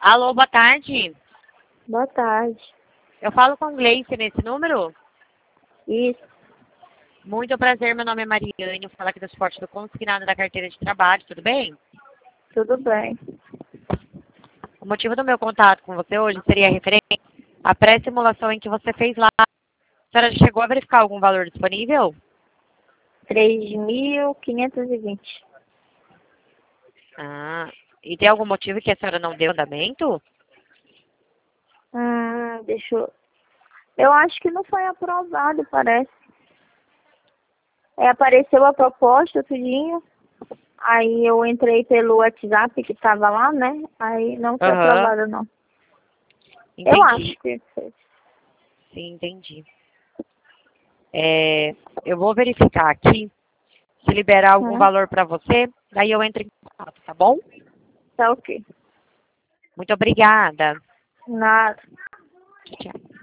Alô, boa tarde. Boa tarde. Eu falo com Gleice nesse número? Isso, Muito prazer, meu nome é Mariane, eu falo aqui do esporte do consignado da carteira de trabalho, tudo bem? tudo bem. O motivo do meu contato com você hoje seria referente à pré-simulação em que você fez lá. A senhora já chegou a verificar algum valor disponível? 3.520. Ah, e tem algum motivo que a senhora não deu andamento? Deixa eu... Eu acho que não foi aprovado, parece. Apareceu a proposta, tudinho. Aí eu entrei pelo WhatsApp que tava lá, né? Aí não foi Aham, aprovado, não. Eu acho entendi. que foi. Sim, entendi. Eu vou verificar aqui se liberar algum Hum, valor para você, daí eu entro em contato, tá bom? tá ok. Muito obrigada. Nada. Tchau.